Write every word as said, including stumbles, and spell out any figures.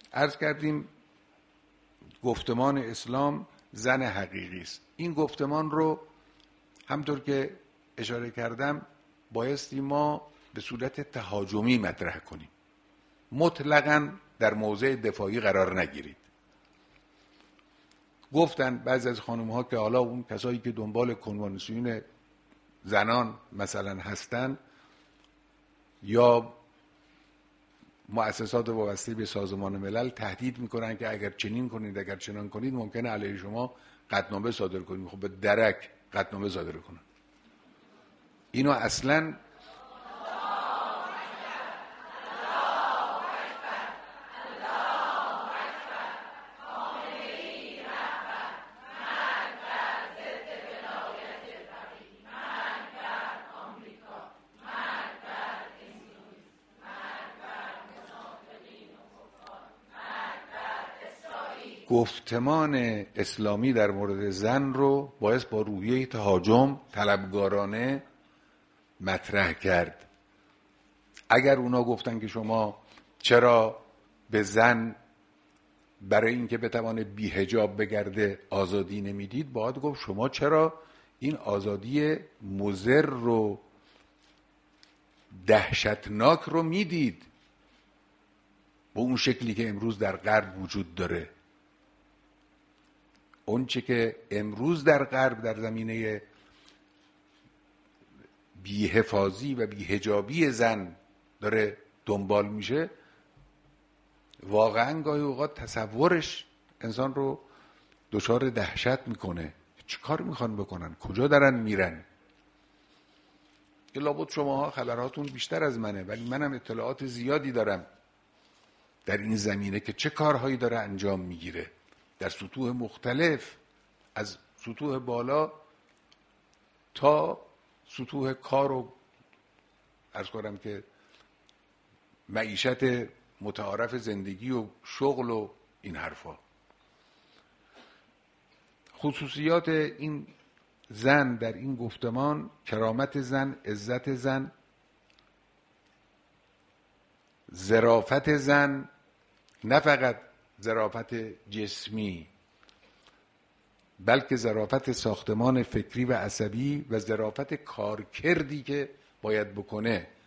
عرض کردیم گفتمان اسلام زن حقیقی است. این گفتمان رو همطور که اشاره کردم بایستی ما به صورت تهاجمی مطرح کنیم، مطلقاً در موضع دفاعی قرار نگیرید. گفتن بعضی از خانم ها که حالا اون کسایی که دنبال کنوانسیون زنان مثلا هستن یا مؤسسات وابسته به سازمان ملل تهدید میکنن که اگر چنین کنید اگر چنان کنید ممکنه علیه شما قطعنامه صادر کنیم. خب به درک قطعنامه صادر کنن. اینو اصلا گفتمان اسلامی در مورد زن رو باعث با روحیه تهاجم طلبگارانه مطرح کرد. اگر اونا گفتن که شما چرا به زن برای اینکه بتوانه بی‌حجاب بگرده آزادی نمیدید، باید گفت شما چرا این آزادی مضر رو دهشتناک رو میدید به اون شکلی که امروز در غرب وجود داره. اون چه که امروز در غرب در زمینه بی‌حفاظی و بی‌حجابی زن داره دنبال میشه، واقعا گاهی اوقات تصورش انسان رو دچار دهشت میکنه. چه کار میخوان بکنن؟ کجا دارن میرن؟ که لابد شماها خبراتون بیشتر از منه، ولی منم اطلاعات زیادی دارم در این زمینه که چه کارهایی داره انجام میگیره در سطوح مختلف، از سطوح بالا تا سطوح کار و عرض کنم که معیشت متعارف زندگی و شغل و این حرفا. خصوصیات این زن در این گفتمان: کرامت زن، عزت زن، ظرافت زن، نه فقط ظرافت جسمی بلکه ظرافت ساختمان فکری و عصبی و ظرافت کارکردی که باید بکنه.